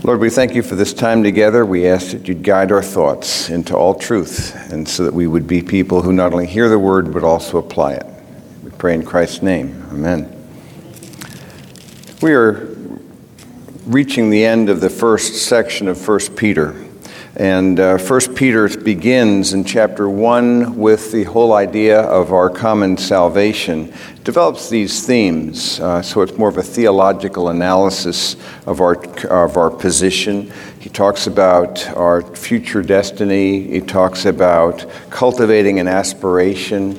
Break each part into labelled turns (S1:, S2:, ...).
S1: Lord, we thank you for this time together. We ask that you'd guide our thoughts into all truth, and so that we would be people who not only hear the word, but also apply it. We pray in Christ's name. Amen. We are reaching the end of the first section of 1 Peter. And 1 Peter begins in chapter 1 with the whole idea of our common salvation. It develops these themes, so it's more of a theological analysis of our position. He talks about our future destiny. He talks about cultivating an aspiration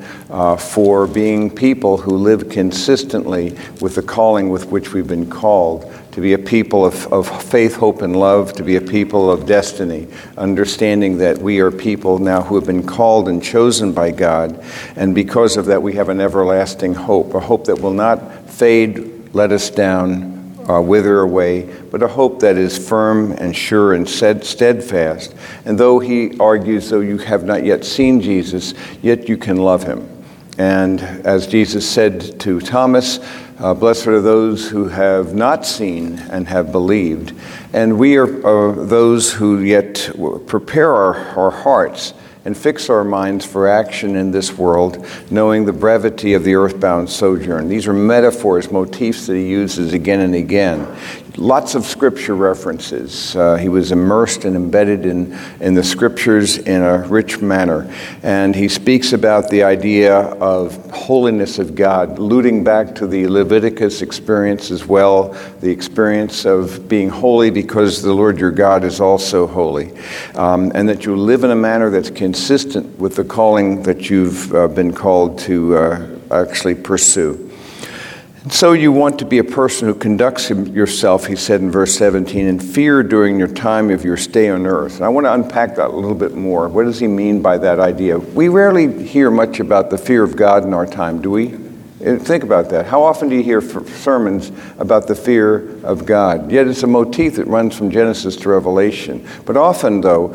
S1: for being people who live consistently with the calling with which we've been called, to be a people of faith, hope, and love, to be a people of destiny, understanding that we are people now who have been called and chosen by God, and because of that we have an everlasting hope, a hope that will not fade, let us down, wither away, but a hope that is firm and sure and steadfast. And though he argues, though you have not yet seen Jesus, yet you can love him. And as Jesus said to Thomas, blessed are those who have not seen and have believed. And we are those who yet prepare our hearts and fix our minds for action in this world, knowing the brevity of the earthbound sojourn. These are metaphors, motifs that he uses again and again. Lots of scripture references. He was immersed and embedded in the scriptures in a rich manner. And he speaks about the idea of holiness of God, alluding back to the Leviticus experience as well, the experience of being holy because the Lord your God is also holy. And that you live in a manner that's consistent with the calling that you've been called to actually pursue. And so you want to be a person who conducts yourself, he said in verse 17, in fear during your time of your stay on earth. And I want to unpack that a little bit more. What does he mean by that idea? We rarely hear much about the fear of God in our time, do we? Think about that. How often do you hear sermons about the fear of God? Yet it's a motif that runs from Genesis to Revelation. But often, though,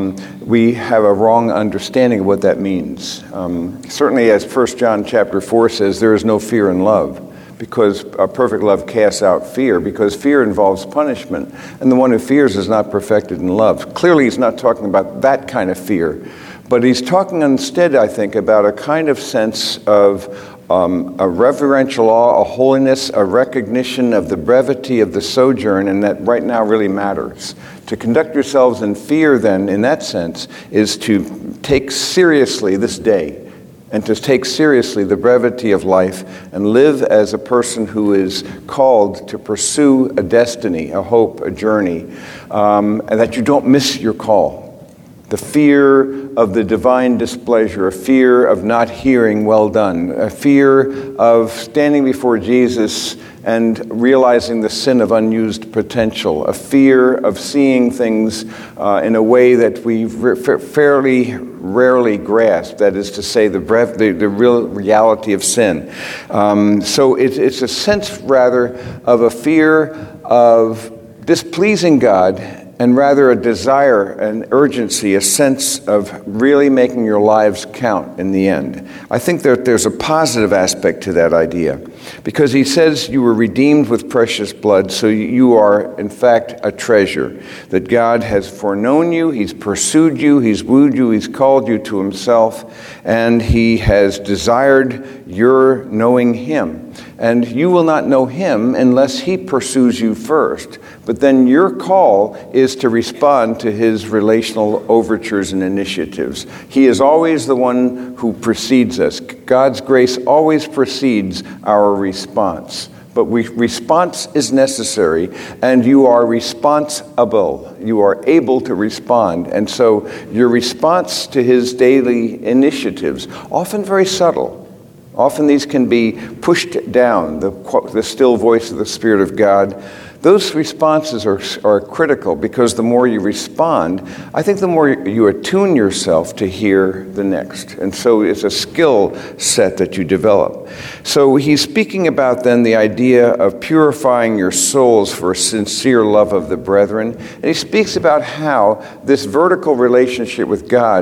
S1: we have a wrong understanding of what that means. Certainly, as 1 John chapter 4 says, there is no fear in love, because perfect love casts out fear, because fear involves punishment, and the one who fears is not perfected in love. Clearly, he's not talking about that kind of fear, but he's talking instead, I think, about a kind of sense of a reverential awe, a holiness, a recognition of the brevity of the sojourn, and that right now really matters. To conduct yourselves in fear, then, in that sense, is to take seriously this day, and to take seriously the brevity of life and live as a person who is called to pursue a destiny, a hope, a journey, and that you don't miss your call. The fear of the divine displeasure, a fear of not hearing well done, a fear of standing before Jesus and realizing the sin of unused potential, a fear of seeing things in a way that we fairly rarely grasp, that is to say, the real reality of sin. So it's a sense, rather, of a fear of displeasing God, and rather a desire, an urgency, a sense of really making your lives count in the end. I think that there's a positive aspect to that idea, because he says you were redeemed with precious blood, so you are, in fact, a treasure, that God has foreknown you, he's pursued you, he's wooed you, he's called you to himself, and he has desired your knowing him. And you will not know him unless he pursues you first. But then your call is to respond to his relational overtures and initiatives. He is always the one who precedes us. God's grace always precedes our response. But response is necessary, and you are responsible. You are able to respond. And so your response to his daily initiatives, often very subtle, often these can be pushed down, the still voice of the Spirit of God. Those responses are critical, because the more you respond, I think the more you attune yourself to hear the next. And so it's a skill set that you develop. So he's speaking about then the idea of purifying your souls for a sincere love of the brethren. And he speaks about how this vertical relationship with God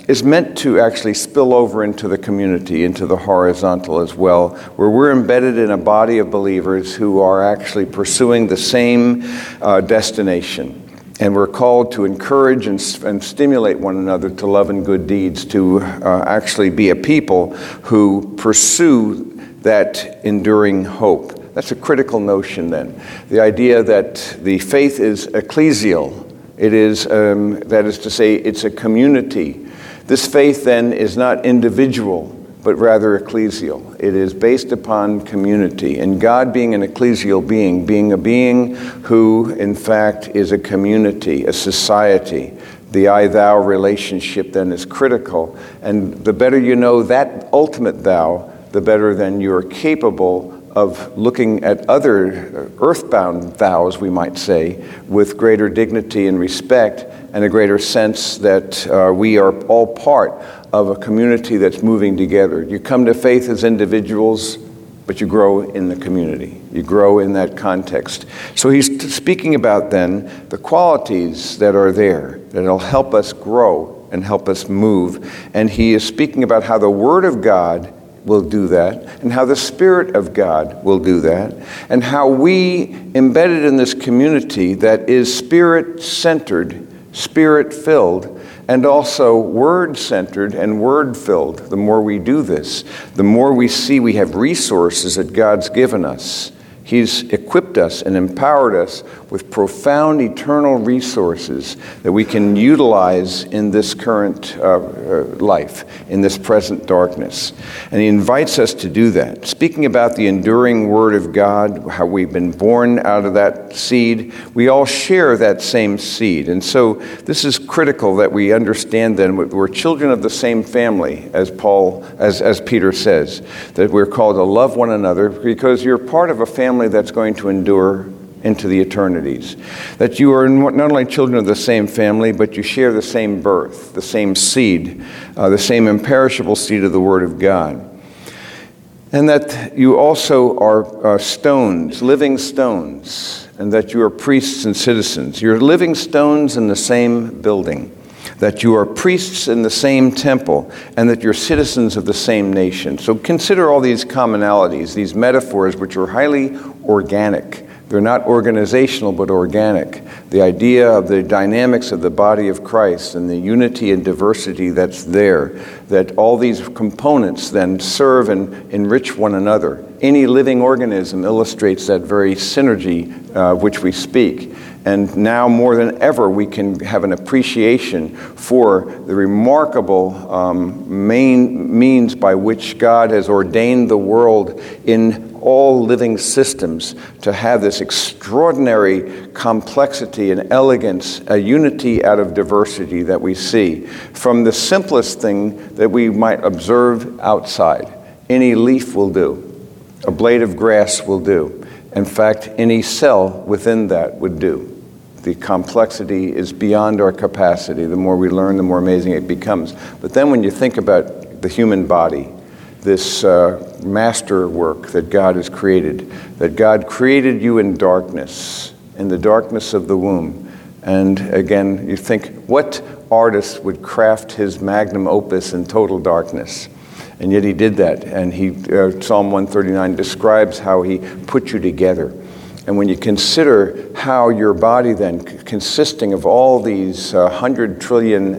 S1: is meant to actually spill over into the community, into the horizontal as well, where we're embedded in a body of believers who are actually pursuing the same destination. And we're called to encourage and stimulate one another to love and good deeds, to actually be a people who pursue that enduring hope. That's a critical notion then. The idea that the faith is ecclesial. It is, that is to say, it's a community. This faith then is not individual, but rather ecclesial. It is based upon community. And God being an ecclesial being a being who, in fact, is a community, a society. The I-thou relationship then is critical. And the better you know that ultimate thou, the better then you're capable of looking at other earthbound thous, we might say, with greater dignity and respect and a greater sense that we are all part of a community that's moving together. You come to faith as individuals, but you grow in the community. You grow in that context. So he's speaking about then the qualities that are there that'll help us grow and help us move. And he is speaking about how the Word of God will do that, and how the Spirit of God will do that, and how we, embedded in this community that is Spirit-centered, Spirit-filled, and also Word-centered and Word-filled. The more we do this, the more we see we have resources that God's given us. He's equipped us and empowered us with profound eternal resources that we can utilize in this current life, in this present darkness. And he invites us to do that. Speaking about the enduring Word of God, how we've been born out of that seed, we all share that same seed. And so this is critical that we understand then we're children of the same family, as Peter says, that we're called to love one another because you're part of a family that's going to endure into the eternities. That you are not only children of the same family, but you share the same birth, the same seed, the same imperishable seed of the Word of God. And that you also are stones, living stones, and that you are priests and citizens. You're living stones in the same building. That you are priests in the same temple, and that you're citizens of the same nation. So consider all these commonalities, these metaphors, which are highly organic. They're not organizational, but organic. The idea of the dynamics of the body of Christ and the unity and diversity that's there, that all these components then serve and enrich one another. Any living organism illustrates that very synergy which we speak. And now more than ever, we can have an appreciation for the remarkable main means by which God has ordained the world in all living systems to have this extraordinary complexity and elegance, a unity out of diversity that we see. From the simplest thing that we might observe outside, any leaf will do. A blade of grass will do. In fact, any cell within that would do. The complexity is beyond our capacity. The more we learn, the more amazing it becomes. But then when you think about the human body, this masterwork that God has created, that God created you in darkness, in the darkness of the womb. And again, you think, what artist would craft his magnum opus in total darkness? And yet he did that. And Psalm 139 describes how he put you together. And when you consider how your body then, consisting of all these 100 trillion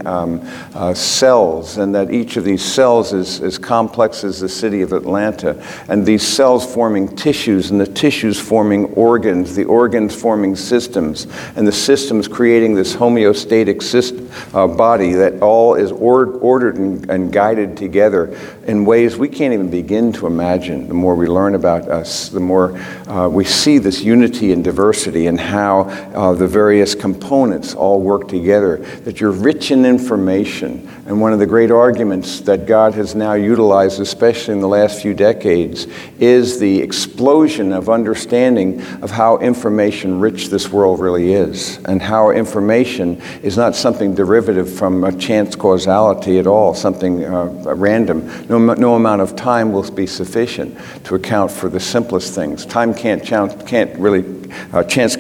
S1: cells, and that each of these cells is as complex as the city of Atlanta, and these cells forming tissues, and the tissues forming organs, the organs forming systems, and the systems creating this homeostatic body that all is ordered and guided together in ways we can't even begin to imagine. The more we learn about us, the more we see this unity and diversity and how the various components all work together, that you're rich in information. And one of the great arguments that God has now utilized, especially in the last few decades, is the explosion of understanding of how information rich this world really is, and how information is not something derivative from a chance causality at all, something random. No amount of time will be sufficient to account for the simplest things. Chance can't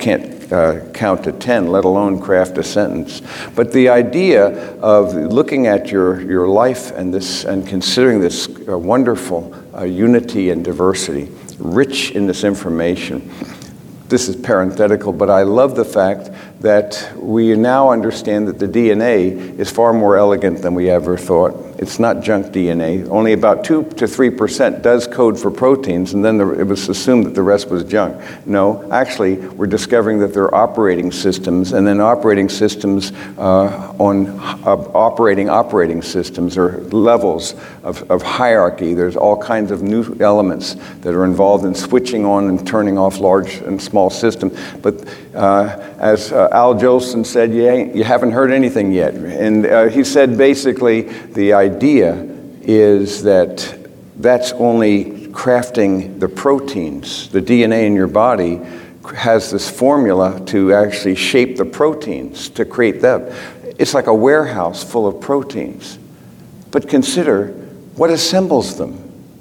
S1: count to 10, let alone craft a sentence. But the idea of looking at your life and considering this wonderful unity and diversity, rich in this information. This is parenthetical, but I love the fact that we now understand that the DNA is far more elegant than we ever thought. It's not junk DNA. Only about 2 to 3% does code for proteins, and then it was assumed that the rest was junk. No, actually, we're discovering that there are operating systems, and then operating systems on operating systems or levels of hierarchy. There's all kinds of new elements that are involved in switching on and turning off large and small systems. But as Al Jolson said, you haven't heard anything yet. And he said basically the idea is that that's only crafting the proteins. The DNA in your body has this formula to actually shape the proteins, to create them. It's like a warehouse full of proteins. But consider what assembles them.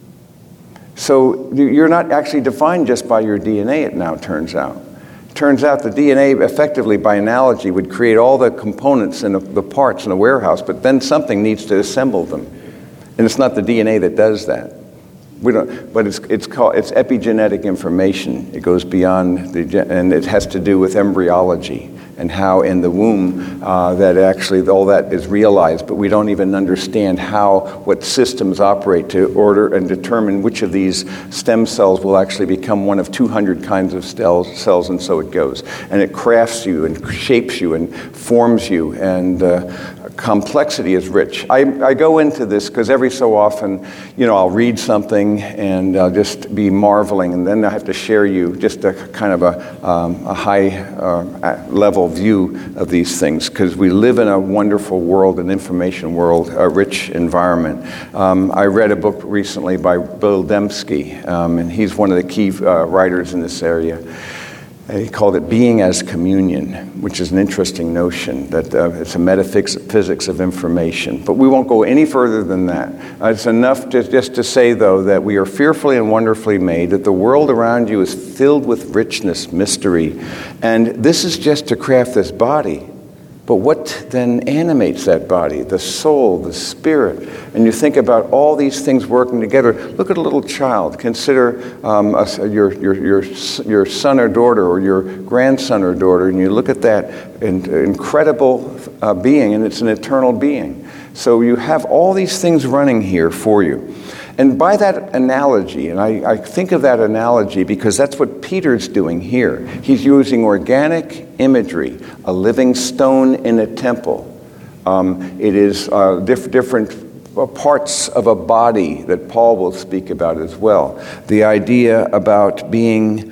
S1: So you're not actually defined just by your DNA, it now turns out. Turns out the DNA, effectively by analogy, would create all the components and the parts in a warehouse, but then something needs to assemble them. And it's not the DNA that does that. But it's epigenetic information. It goes beyond, and it has to do with embryology and how in the womb that actually all that is realized, but we don't even understand what systems operate to order and determine which of these stem cells will actually become one of 200 kinds of cells, and so it goes. And it crafts you and shapes you and forms you, and complexity is rich. I go into this because every so often, I'll read something and I'll just be marveling, and then I have to share you just a kind of a high level view of these things, because we live in a wonderful world, an information world, a rich environment. I read a book recently by Bill Dembski, and he's one of the key writers in this area. He called it Being as Communion, which is an interesting notion, that it's a metaphysics of information. But we won't go any further than that. It's enough just to say, though, that we are fearfully and wonderfully made, that the world around you is filled with richness, mystery, and this is just to craft this body. But what then animates that body? The soul, the spirit. And you think about all these things working together. Look at a little child. Consider your son or daughter or your grandson or daughter, and you look at that incredible being, and it's an eternal being. So you have all these things running here for you. And by that analogy, and I think of that analogy because that's what Peter's doing here. He's using organic imagery, a living stone in a temple. It is different parts of a body that Paul will speak about as well. The idea about being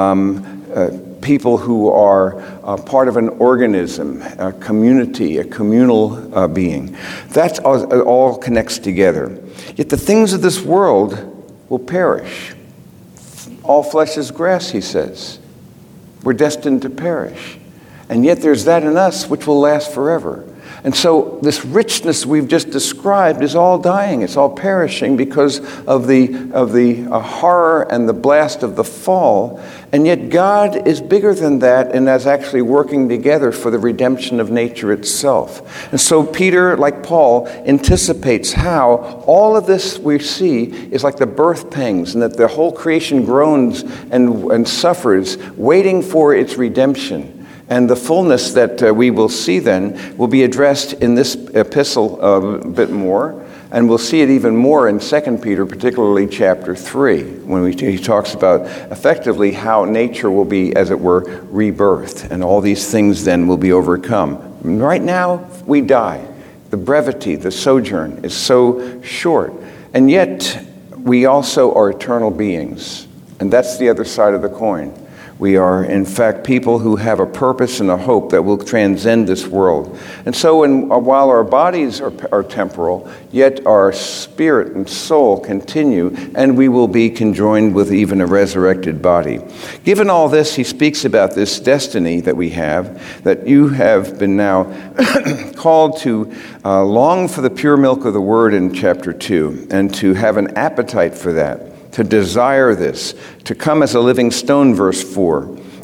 S1: people who are part of an organism, a community, a communal being. That all connects together. Yet the things of this world will perish. All flesh is grass, he says. We're destined to perish. And yet there's that in us which will last forever. And so this richness we've just described is all dying. It's all perishing because of the horror and the blast of the fall. And yet God is bigger than that and is actually working together for the redemption of nature itself. And so Peter, like Paul, anticipates how all of this we see is like the birth pangs, and that the whole creation groans and suffers, waiting for its redemption. And the fullness that we will see then will be addressed in this epistle a bit more. And we'll see it even more in 2 Peter, particularly chapter 3, when he talks about effectively how nature will be, as it were, rebirthed. And all these things then will be overcome. Right now, we die. The brevity, the sojourn is so short. And yet, we also are eternal beings. And that's the other side of the coin. We are, in fact, people who have a purpose and a hope that will transcend this world. And so while our bodies are temporal, yet our spirit and soul continue, and we will be conjoined with even a resurrected body. Given all this, he speaks about this destiny that we have, that you have been now called to long for the pure milk of the word in chapter 2, and to have an appetite for that. To desire this, to come as a living stone, verse 4,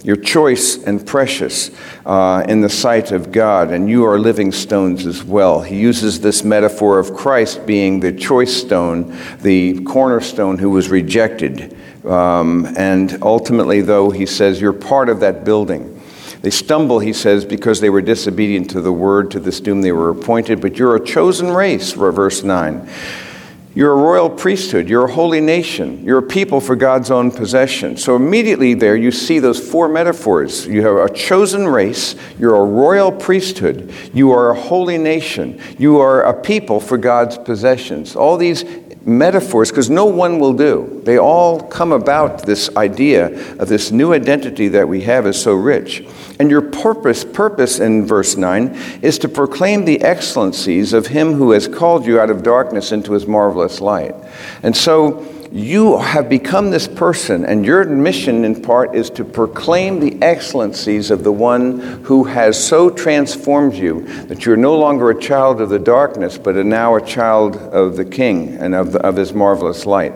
S1: You're choice and precious in the sight of God, and you are living stones as well. He uses this metaphor of Christ being the choice stone, the cornerstone who was rejected. And ultimately, though, he says, you're part of that building. They stumble, he says, because they were disobedient to the word, to this doom they were appointed. But you're a chosen race, verse 9. You're a royal priesthood. You're a holy nation. You're a people for God's own possession. So immediately there you see those four metaphors. You have a chosen race. You're a royal priesthood. You are a holy nation. You are a people for God's possessions. All these metaphors, because no one will do. They all come about this idea of this new identity that we have is so rich. And your purpose in verse 9 is to proclaim the excellencies of him who has called you out of darkness into his marvelous light. And so you have become this person, and your mission in part is to proclaim the excellencies of the one who has so transformed you that you're no longer a child of the darkness, but are now a child of the King and of his marvelous light.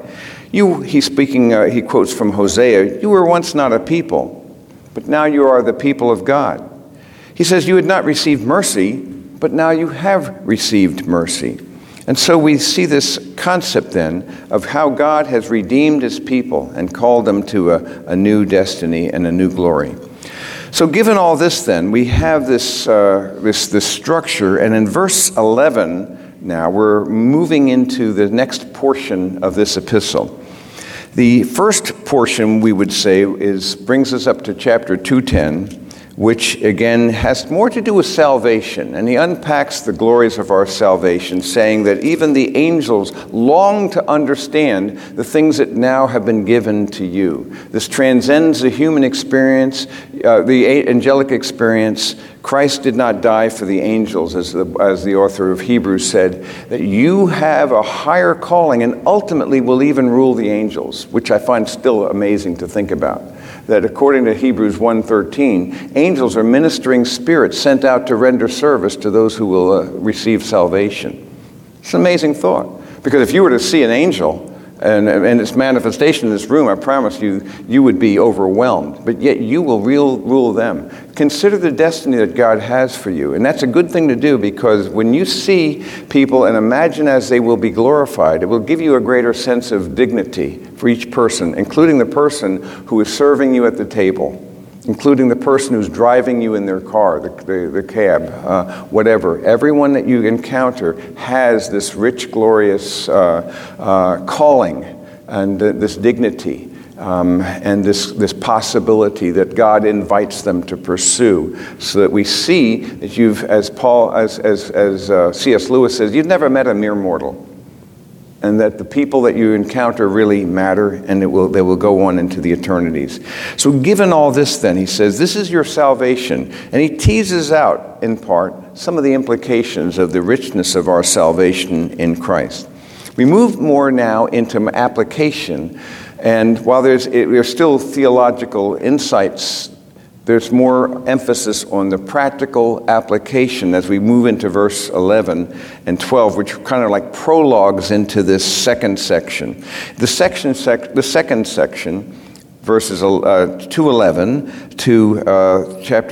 S1: He quotes from Hosea, you were once not a people, but now you are the people of God. He says you had not received mercy, but now you have received mercy. And so we see this concept then of how God has redeemed his people and called them to a new destiny and a new glory. So given all this then, we have this structure, and in verse 11 now we're moving into the next portion of this epistle. The first portion, we would say, brings us up to chapter 2:10, which again has more to do with salvation. And he unpacks the glories of our salvation, saying that even the angels long to understand the things that now have been given to you. This transcends the human experience, the angelic experience. Christ did not die for the angels, as the author of Hebrews said, that you have a higher calling and ultimately will even rule the angels, which I find still amazing to think about. That according to Hebrews 1:13, angels are ministering spirits sent out to render service to those who will receive salvation. It's an amazing thought. Because if you were to see an angel and its manifestation in this room, I promise you, you would be overwhelmed. But yet you will rule them. Consider the destiny that God has for you. And that's a good thing to do, because when you see people and imagine as they will be glorified, it will give you a greater sense of dignity for each person, including the person who is serving you at the table, including the person who's driving you in their car, the cab, whatever. Everyone that you encounter has this rich, glorious calling and this dignity. And this possibility that God invites them to pursue, so that we see that you've, as C.S. Lewis says, you've never met a mere mortal, and that the people that you encounter really matter, and they will go on into the eternities. So given all this then, he says, this is your salvation, and he teases out, in part, some of the implications of the richness of our salvation in Christ. We move more now into application. And while there's still theological insights, there's more emphasis on the practical application as we move into verse 11 and 12, which kind of like prologues into this second section. The second section, verses 2:11 to chapter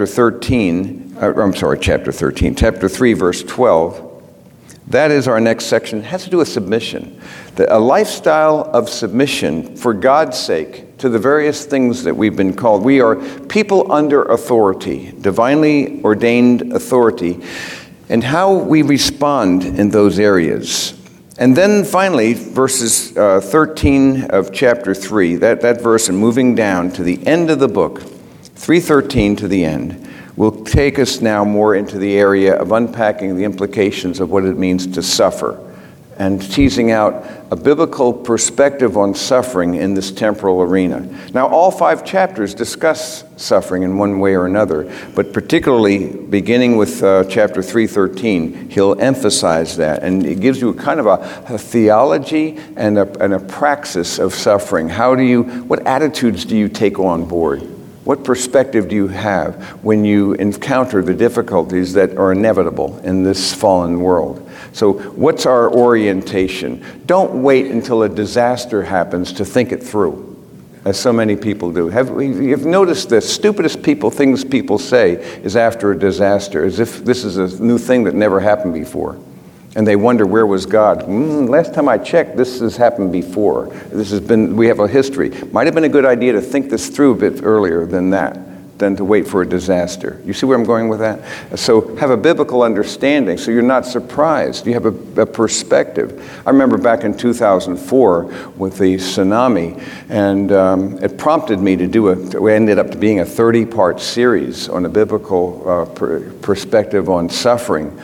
S1: 3, verse 12. That is our next section. It has to do with submission. A lifestyle of submission for God's sake to the various things that we've been called. We are people under authority, divinely ordained authority, and how we respond in those areas. And then finally, verses 13 of chapter 3, that verse, and moving down to the end of the book, 3:13 to the end, will take us now more into the area of unpacking the implications of what it means to suffer and teasing out a biblical perspective on suffering in this temporal arena. Now, all 5 chapters discuss suffering in one way or another, but particularly beginning with chapter 3:13, he'll emphasize that, and it gives you kind of a theology and a praxis of suffering. What attitudes do you take on board? What perspective do you have when you encounter the difficulties that are inevitable in this fallen world? So what's our orientation? Don't wait until a disaster happens to think it through. as so many people do. You've noticed the stupidest things people say is after a disaster, as if this is a new thing that never happened before. And they wonder, where was God? Last time I checked, this has happened before. We have a history. Might have been a good idea to think this through a bit earlier than to wait for a disaster. You see where I'm going with that? So have a biblical understanding so you're not surprised. You have a perspective. I remember back in 2004 with the tsunami, and it prompted me to do it ended up being a 30-part series on a biblical perspective on suffering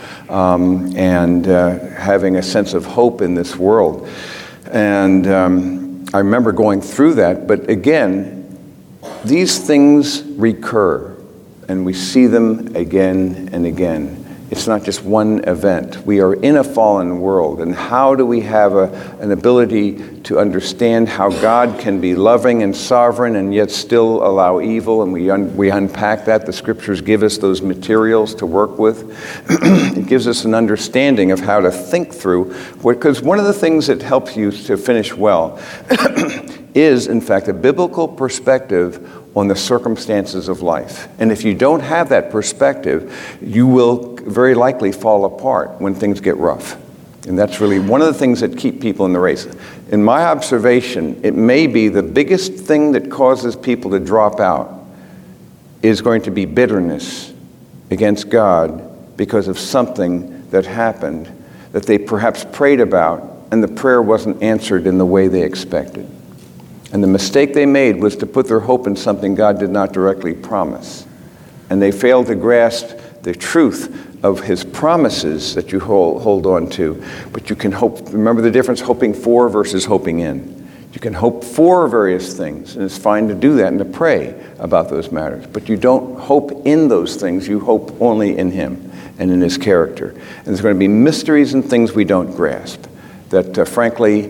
S1: and having a sense of hope in this world. And I remember going through that, but again, these things recur, and we see them again and again. It's not just one event. We are in a fallen world, and how do we have an ability to understand how God can be loving and sovereign and yet still allow evil? And we unpack that. The scriptures give us those materials to work with. It gives us an understanding of how to think through, because one of the things that helps you to finish well is, in fact, a biblical perspective on the circumstances of life. And if you don't have that perspective, you will very likely fall apart when things get rough. And that's really one of the things that keep people in the race. In my observation, it may be the biggest thing that causes people to drop out is going to be bitterness against God because of something that happened that they perhaps prayed about, and the prayer wasn't answered in the way they expected. And the mistake they made was to put their hope in something God did not directly promise. And they failed to grasp the truth of his promises that you hold on to. But you can hope, remember the difference, hoping for versus hoping in. You can hope for various things, and it's fine to do that and to pray about those matters. But you don't hope in those things, you hope only in him and in his character. And there's going to be mysteries and things we don't grasp that, frankly,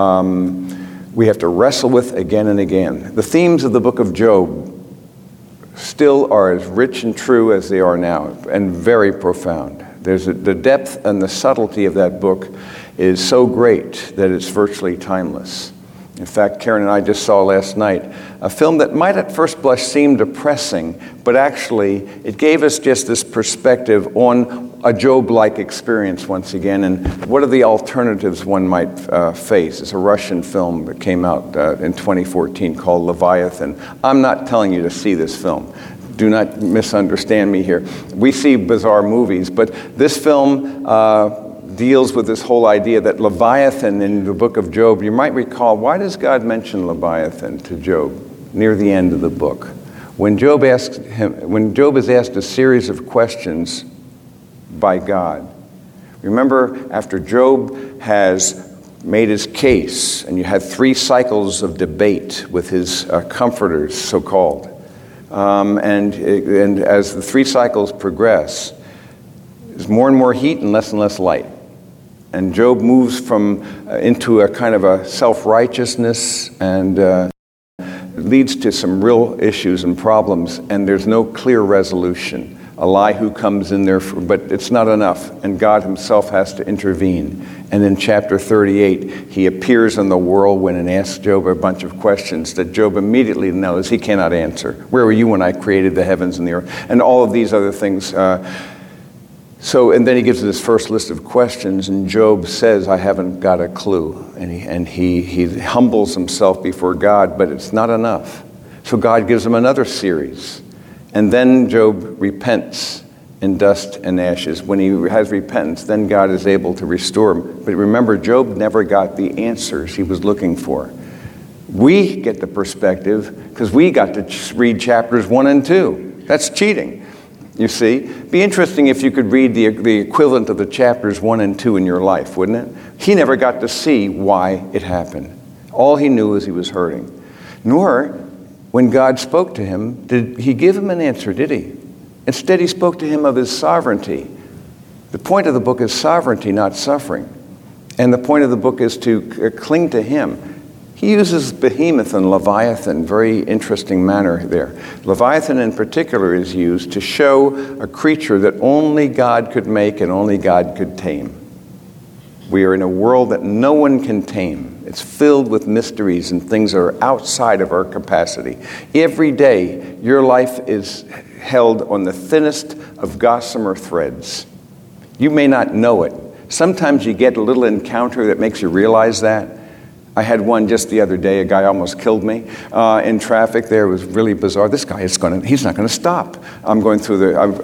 S1: we have to wrestle with again and again. The themes of the book of Job still are as rich and true as they are now, and very profound. The depth and the subtlety of that book is so great that it's virtually timeless. In fact, Karen and I just saw last night a film that might at first blush seem depressing, but actually it gave us just this perspective on a Job-like experience once again, and what are the alternatives one might face. It's a Russian film that came out in 2014 called Leviathan. I'm not telling you to see this film. Do not misunderstand me here. We see bizarre movies, but this film deals with this whole idea that Leviathan in the book of Job, you might recall, why does God mention Leviathan to Job near the end of the book? When Job is asked a series of questions by God. Remember, after Job has made his case, and you had 3 cycles of debate with his comforters, so-called, and as the 3 cycles progress, there's more and more heat and less light. And Job moves into a kind of a self-righteousness, and leads to some real issues and problems, and there's no clear resolution. Elihu comes in there, but it's not enough, and God himself has to intervene. And in chapter 38, he appears in the whirlwind and asks Job a bunch of questions that Job immediately knows he cannot answer. Where were you when I created the heavens and the earth? And all of these other things. And then he gives this first list of questions, and Job says, I haven't got a clue. And he humbles himself before God, but it's not enough. So God gives him another series. And then Job repents in dust and ashes. When he has repentance, then God is able to restore him. But remember, Job never got the answers he was looking for. We get the perspective because we got to read chapters 1 and 2. That's cheating, you see. Be interesting if you could read the equivalent of the chapters 1 and 2 in your life, wouldn't it? He never got to see why it happened. All he knew is he was hurting. Nor, when God spoke to him, did he give him an answer, did he? Instead, he spoke to him of his sovereignty. The point of the book is sovereignty, not suffering. And the point of the book is to cling to him. He uses behemoth and Leviathan, very interesting manner there. Leviathan in particular is used to show a creature that only God could make and only God could tame. We are in a world that no one can tame. It's filled with mysteries and things that are outside of our capacity. Every day, your life is held on the thinnest of gossamer threads. You may not know it. Sometimes you get a little encounter that makes you realize that. I had one just the other day. A guy almost killed me in traffic there. It was really bizarre. This guy he's not going to stop. I'm going through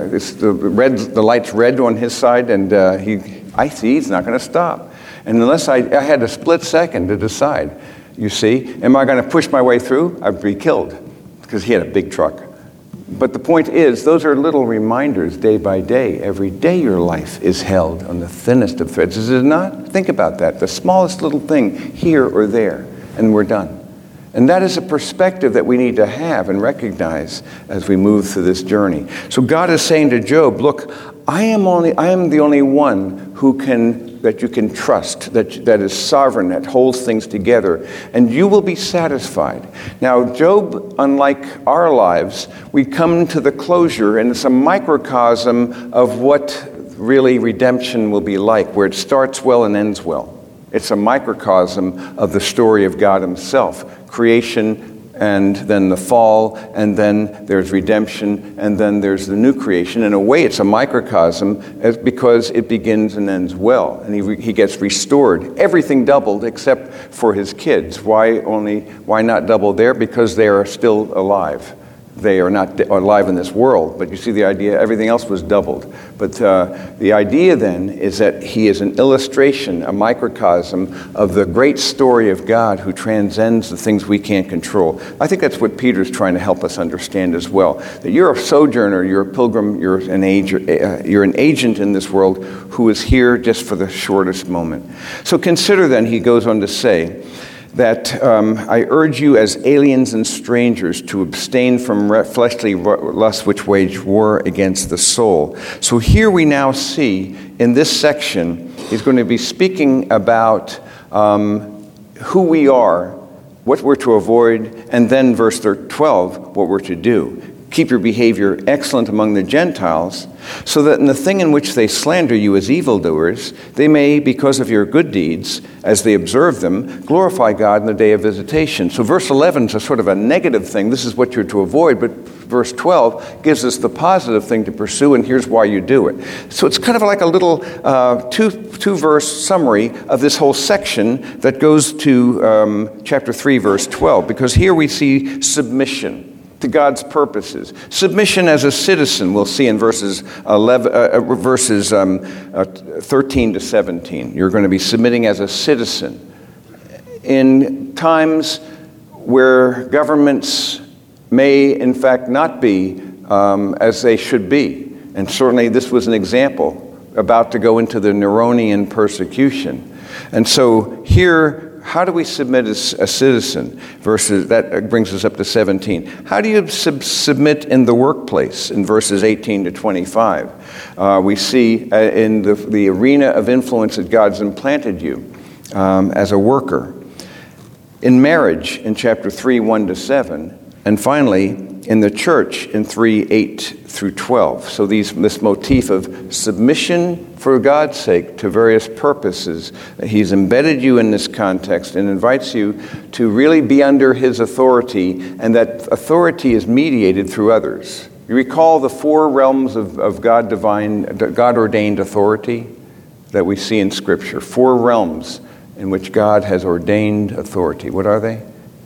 S1: the light's red on his side, and I see he's not going to stop. And unless I had a split second to decide, you see, am I going to push my way through? I'd be killed because he had a big truck. But the point is, those are little reminders day by day. Every day your life is held on the thinnest of threads. Is it not? Think about that. The smallest little thing here or there, and we're done. And that is a perspective that we need to have and recognize as we move through this journey. So God is saying to Job, look, I am the only one that you can trust, that is sovereign, that holds things together, and you will be satisfied. Now, Job, unlike our lives, we come to the closure, and it's a microcosm of what really redemption will be like, where it starts well and ends well. It's a microcosm of the story of God himself, creation, and then the fall, and then there's redemption, and then there's the new creation. In a way, it's a microcosm because it begins and ends well, and he gets restored. Everything doubled except for his kids. Why not double there? Because they are still alive. They are not alive in this world, but you see the idea, everything else was doubled. But the idea then is that he is an illustration, a microcosm of the great story of God who transcends the things we can't control. I think that's what Peter's trying to help us understand as well. That you're a sojourner, you're a pilgrim, you're an agent in this world who is here just for the shortest moment. So consider then, he goes on to say, that I urge you as aliens and strangers to abstain from fleshly lusts which wage war against the soul. So here we now see in this section, he's going to be speaking about who we are, what we're to avoid, and then verse 12, what we're to do. Keep your behavior excellent among the Gentiles, so that in the thing in which they slander you as evildoers, they may, because of your good deeds, as they observe them, glorify God in the day of visitation. So verse 11 is a sort of a negative thing. This is what you're to avoid, but verse 12 gives us the positive thing to pursue, and here's why you do it. So it's kind of like a little two-verse summary of this whole section that goes to chapter 3, verse 12, because here we see submission to God's purposes. Submission as a citizen, we'll see in verses 13 to 17. You're going to be submitting as a citizen. In times where governments may, in fact, not be as they should be, and certainly this was an example, about to go into the Neronian persecution. And so here, how do we submit as a citizen? That brings us up to 17. How do you submit in the workplace? In verses 18 to 25. We see in the arena of influence that God's implanted you as a worker. In marriage, in chapter 3, 1 to 7. And finally, in the church, in 3, 8 through 12. So this motif of submission for God's sake to various purposes. He's embedded you in this context and invites you to really be under his authority, and that authority is mediated through others. You recall the 4 realms of God-ordained authority that we see in Scripture. 4 realms in which God has ordained authority. What are they?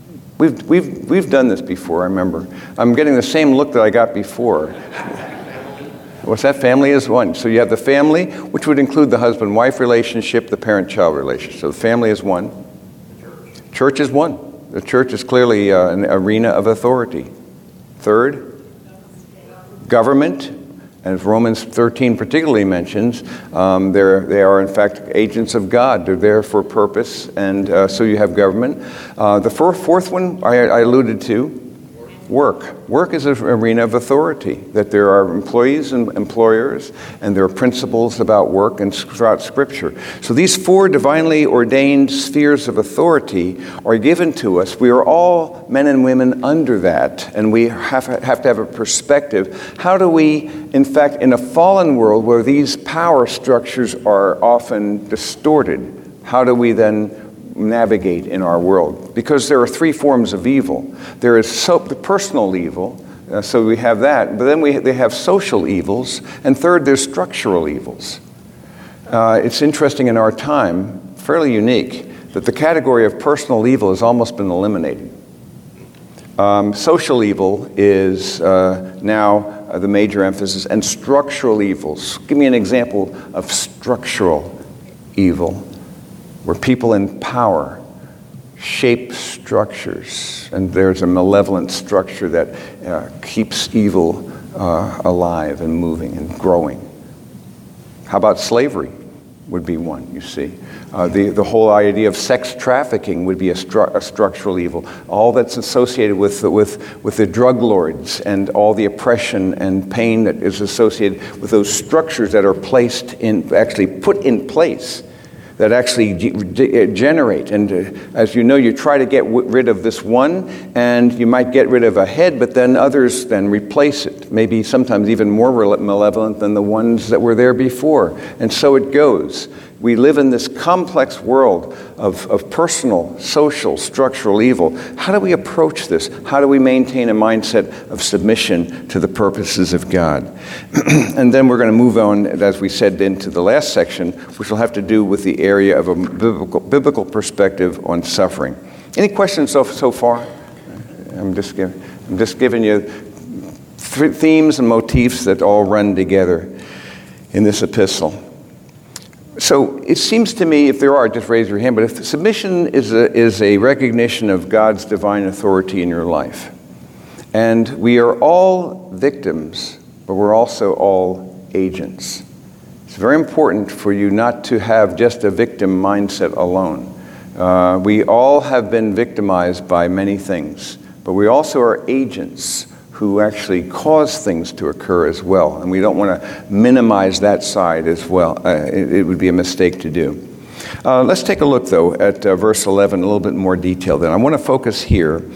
S1: We've done this before, I remember. I'm getting the same look that I got before. What's that? Family is one. So you have the family, which would include the husband-wife relationship, the parent-child relationship. So the family is one. Church is one. The church is clearly an arena of authority. Third, government. As Romans 13 particularly mentions, they are in fact agents of God. They're there for a purpose, and so you have government. The fourth one I alluded to, work. Work is an arena of authority, that there are employees and employers, and there are principles about work and throughout Scripture. So these 4 divinely ordained spheres of authority are given to us. We are all men and women under that, and we have to have a perspective. How do we, in fact, in a fallen world where these power structures are often distorted, how do we then navigate in our world, because there are three forms of evil. There is the personal evil, so we have that, but then they have social evils, and third, there's structural evils. It's interesting in our time, fairly unique, that the category of personal evil has almost been eliminated. Social evil is now the major emphasis, and structural evils. Give me an example of structural evil, where people in power shape structures, and there's a malevolent structure that keeps evil alive and moving and growing. How about slavery? Would be one, you see. The whole idea of sex trafficking would be a structural evil. All that's associated with the drug lords and all the oppression and pain that is associated with those structures that are put in place, that actually generate. And as you know, you try to get rid of this one, and you might get rid of a head, but then others then replace it, maybe sometimes even more malevolent than the ones that were there before. And so it goes. We live in this complex world of personal, social, structural evil. How do we approach this? How do we maintain a mindset of submission to the purposes of God? And then we're going to move on, as we said, into the last section, which will have to do with the area of a biblical perspective on suffering. Any questions so far? I'm just giving you themes and motifs that all run together in this epistle. So it seems to me, if there are, just raise your hand, but if submission is a recognition of God's divine authority in your life, and we are all victims, but we're also all agents. It's very important for you not to have just a victim mindset alone. We all have been victimized by many things, but we also are agents who actually cause things to occur as well. And we don't want to minimize that side as well. It would be a mistake to do. Let's take a look, though, at verse 11, a little bit more detail. Then I want to focus here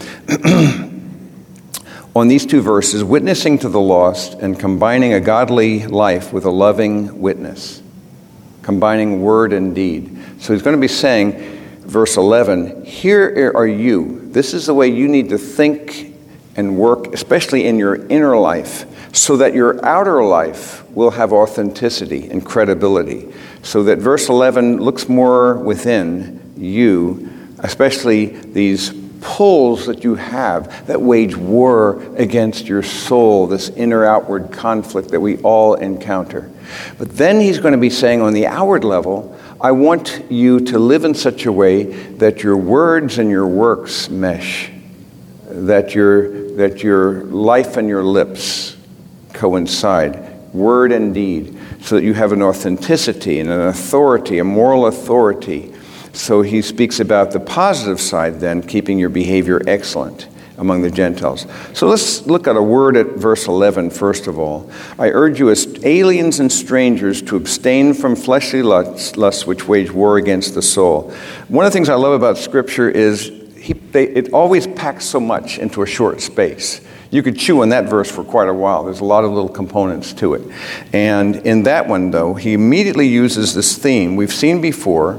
S1: on these two verses, witnessing to the lost and combining a godly life with a loving witness, combining word and deed. So he's going to be saying, verse 11, here are you. This is the way you need to think and work, especially in your inner life, so that your outer life will have authenticity and credibility. So that verse 11 looks more within you, especially these pulls that you have that wage war against your soul, this inner-outward conflict that we all encounter. But then he's going to be saying on the outward level, I want you to live in such a way that your words and your works mesh, that your life and your lips coincide, word and deed, so that you have an authenticity and an authority, a moral authority. So he speaks about the positive side then, keeping your behavior excellent among the Gentiles. So let's look at a word at verse 11 first of all. I urge you as aliens and strangers to abstain from fleshly lusts which wage war against the soul. One of the things I love about Scripture is it always packs so much into a short space. You could chew on that verse for quite a while. There's a lot of little components to it. And in that one, though, he immediately uses this theme we've seen before,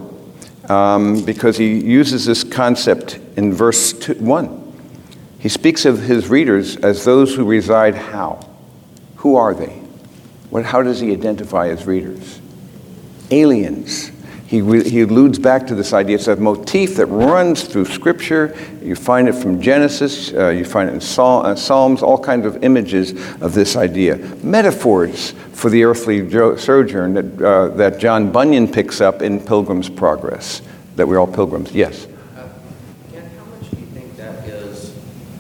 S1: because he uses this concept in verse 1. He speaks of his readers as those who reside how? Who are they? How does he identify his readers? Aliens. He alludes back to this idea. It's a motif that runs through Scripture. You find it from Genesis. You find it in Psalms, all kinds of images of this idea. Metaphors for the earthly sojourn that John Bunyan picks up in Pilgrim's Progress, that we're all pilgrims. Yes?
S2: Ken, how much do you think that is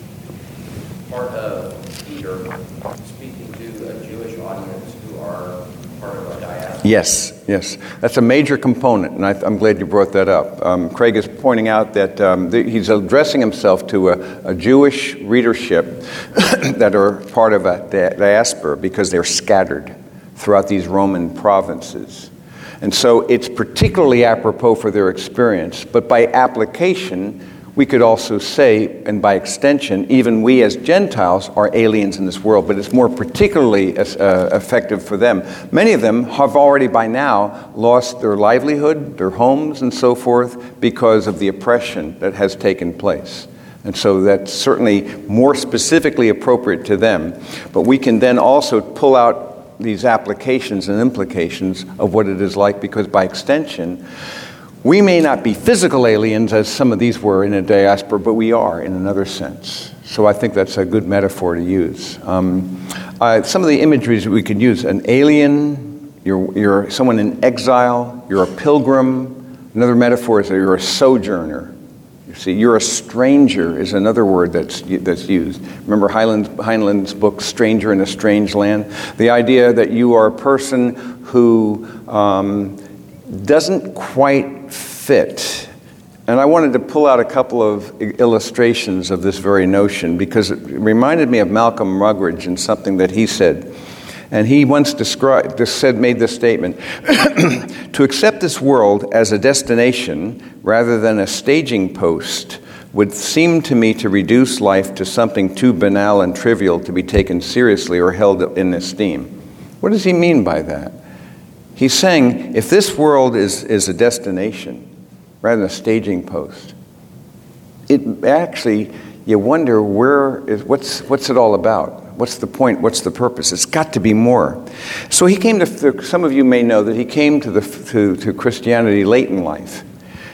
S2: part of Peter speaking to a Jewish audience who are part of a diaspora?
S1: Yes. That's a major component, and I'm glad you brought that up. Craig is pointing out that he's addressing himself to a Jewish readership that are part of a diaspora because they're scattered throughout these Roman provinces. And so it's particularly apropos for their experience, but by application, We could also say, and by extension, even we as Gentiles are aliens in this world, but it's more particularly effective for them. Many of them have already by now lost their livelihood, their homes, and so forth because of the oppression that has taken place. And so that's certainly more specifically appropriate to them. But we can then also pull out these applications and implications of what it is like, because by extension, we may not be physical aliens as some of these were in a diaspora, but we are in another sense. So I think that's a good metaphor to use. Some of the imageries that we could use: an alien, you're someone in exile, you're a pilgrim. Another metaphor is that you're a sojourner. You see, you're a stranger is another word that's used. Remember Heinlein's book, Stranger in a Strange Land? The idea that you are a person who doesn't quite fit. And I wanted to pull out a couple of illustrations of this very notion, because it reminded me of Malcolm Muggeridge and something that he said. And he once made this statement: to accept this world as a destination rather than a staging post would seem to me to reduce life to something too banal and trivial to be taken seriously or held in esteem. What does he mean by that? He's saying, if this world is a destination rather than a staging post, it actually, you wonder what's it all about? What's the point? What's the purpose? It's got to be more. So he came to, some of you may know that he came to Christianity late in life.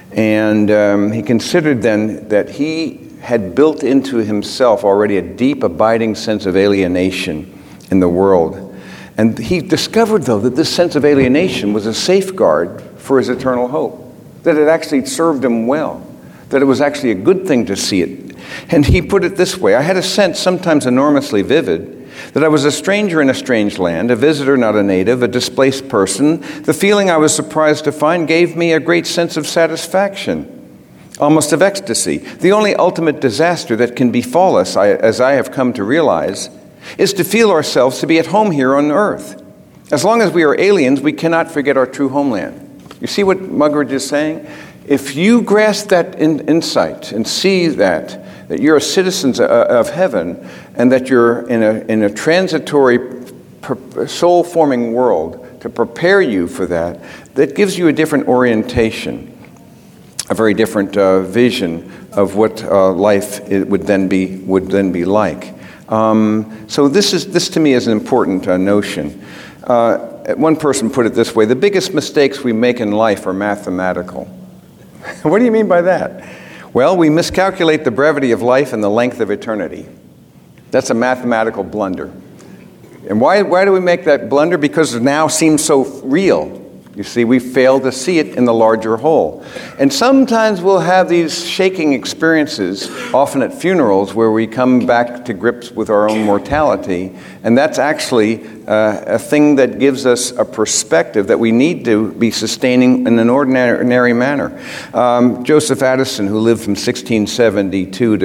S1: And he considered then that he had built into himself already a deep, abiding sense of alienation in the world. And he discovered, though, that this sense of alienation was a safeguard for his eternal hope, that it actually served him well, that it was actually a good thing to see it. And he put it this way: I had a sense, sometimes enormously vivid, that I was a stranger in a strange land, a visitor, not a native, a displaced person. The feeling I was surprised to find gave me a great sense of satisfaction, almost of ecstasy. The only ultimate disaster that can befall us, as I have come to realize, is to feel ourselves to be at home here on earth. As long as we are aliens, we cannot forget our true homeland. You see what Muggeridge is saying? If you grasp that insight and see that you're a citizen of heaven and that you're in a transitory, soul-forming world to prepare you for that, that gives you a different orientation, a very different vision of what life would then be like. So this to me is an important notion. One person put it this way: the biggest mistakes we make in life are mathematical. What do you mean by that? Well, we miscalculate the brevity of life and the length of eternity. That's a mathematical blunder. And why do we make that blunder? Because it now seems so real. You see, we fail to see it in the larger whole. And sometimes we'll have these shaking experiences, often at funerals, where we come back to grips with our own mortality. And that's actually a thing that gives us a perspective that we need to be sustaining in an ordinary manner. Joseph Addison, who lived from 1672 to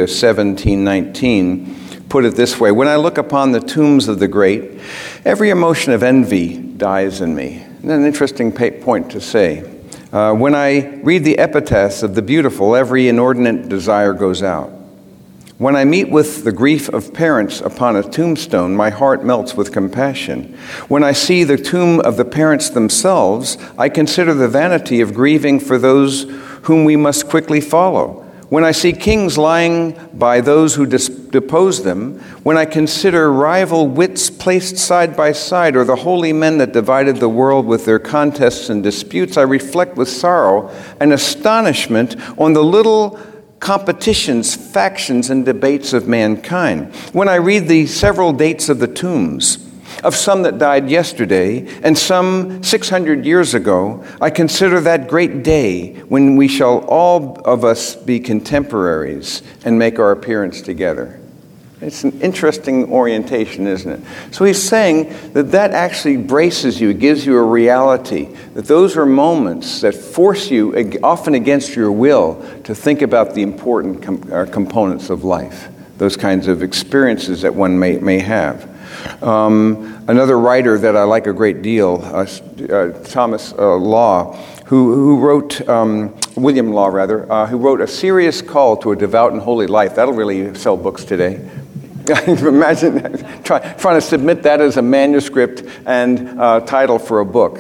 S1: 1719, put it this way: when I look upon the tombs of the great, every emotion of envy dies in me. An interesting point to say. When I read the epitaphs of the beautiful, every inordinate desire goes out. When I meet with the grief of parents upon a tombstone, my heart melts with compassion. When I see the tomb of the parents themselves, I consider the vanity of grieving for those whom we must quickly follow. When I see kings lying by those who depose them, when I consider rival wits placed side by side, or the holy men that divided the world with their contests and disputes, I reflect with sorrow and astonishment on the little competitions, factions, and debates of mankind. When I read the several dates of the tombs, of some that died yesterday and some 600 years ago, I consider that great day when we shall all of us be contemporaries and make our appearance together. It's an interesting orientation, isn't it? So he's saying that actually braces you, gives you a reality, that those are moments that force you, often against your will, to think about the important components of life, those kinds of experiences that one may have. Another writer that I like a great deal, Thomas Law, who wrote, William Law rather, who wrote A Serious Call to a Devout and Holy Life. That'll really sell books today. Imagine trying to submit that as a manuscript and title for a book.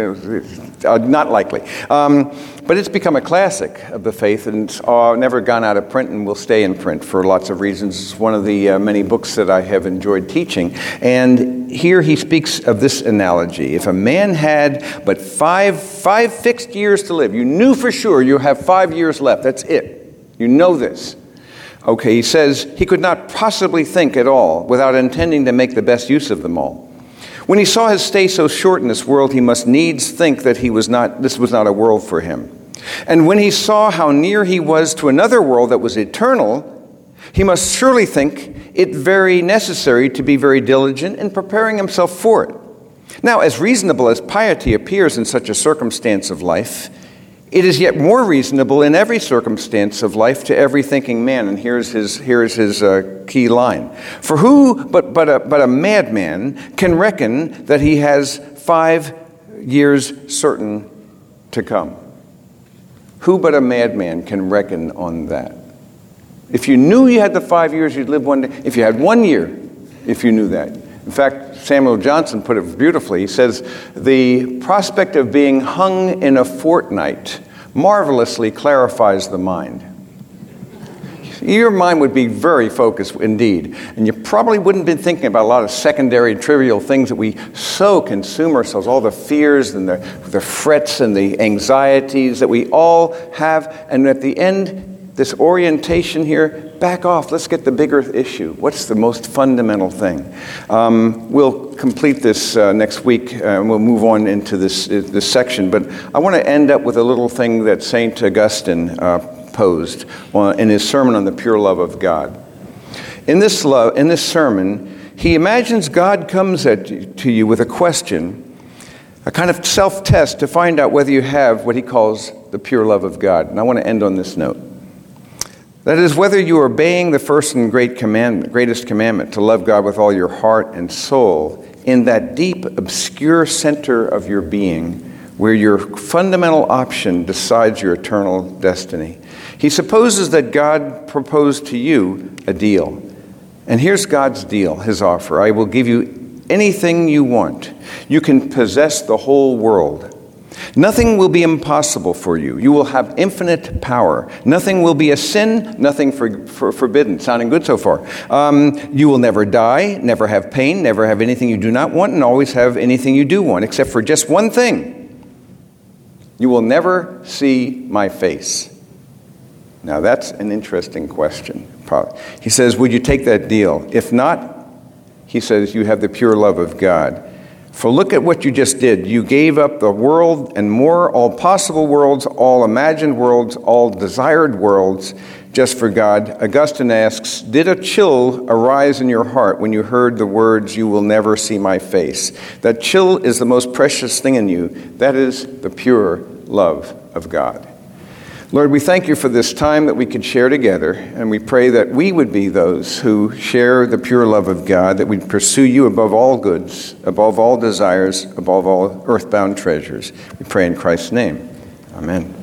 S1: Not likely. But it's become a classic of the faith, and it's never gone out of print and will stay in print for lots of reasons. It's one of the many books that I have enjoyed teaching. And here he speaks of this analogy. If a man had but five fixed years to live, you knew for sure you have 5 years left. That's it. You know this. Okay, he says he could not possibly think at all without intending to make the best use of them all. When he saw his stay so short in this world, he must needs think that this was not a world for him. And when he saw how near he was to another world that was eternal, he must surely think it very necessary to be very diligent in preparing himself for it. Now, as reasonable as piety appears in such a circumstance of life, it is yet more reasonable in every circumstance of life to every thinking man. And here's his key line. For who but a madman can reckon that he has 5 years certain to come? Who but a madman can reckon on that? If you knew you had the 5 years, you'd live one day. If you had 1 year, if you knew that. In fact, Samuel Johnson put it beautifully. He says, the prospect of being hung in a fortnight marvelously clarifies the mind. Your mind would be very focused indeed, and you probably wouldn't be thinking about a lot of secondary trivial things that we so consume ourselves, all the fears and the frets and the anxieties that we all have, and at the end, this orientation here, back off, let's get the bigger issue. What's the most fundamental thing? We'll complete this next week, and we'll move on into this section, but I want to end up with a little thing that St. Augustine posed in his sermon on the pure love of God. In this sermon, he imagines God comes to you with a question, a kind of self-test to find out whether you have what he calls the pure love of God. And I want to end on this note. That is, whether you are obeying the first and greatest commandment, to love God with all your heart and soul, in that deep, obscure center of your being, where your fundamental option decides your eternal destiny. He supposes that God proposed to you a deal. And here's God's deal, his offer. I will give you anything you want. You can possess the whole world. Nothing will be impossible for you. You will have infinite power. Nothing will be a sin, nothing forbidden. Sounding good so far. You will never die, never have pain, never have anything you do not want, and always have anything you do want, except for just one thing. You will never see my face. Now that's an interesting question. He says, would you take that deal? If not, he says, you have the pure love of God. For look at what you just did. You gave up the world and more, all possible worlds, all imagined worlds, all desired worlds, just for God. Augustine asks, did a chill arise in your heart when you heard the words, you will never see my face? That chill is the most precious thing in you. That is the pure love of God. Lord, we thank you for this time that we could share together, and we pray that we would be those who share the pure love of God, that we'd pursue you above all goods, above all desires, above all earthbound treasures. We pray in Christ's name. Amen.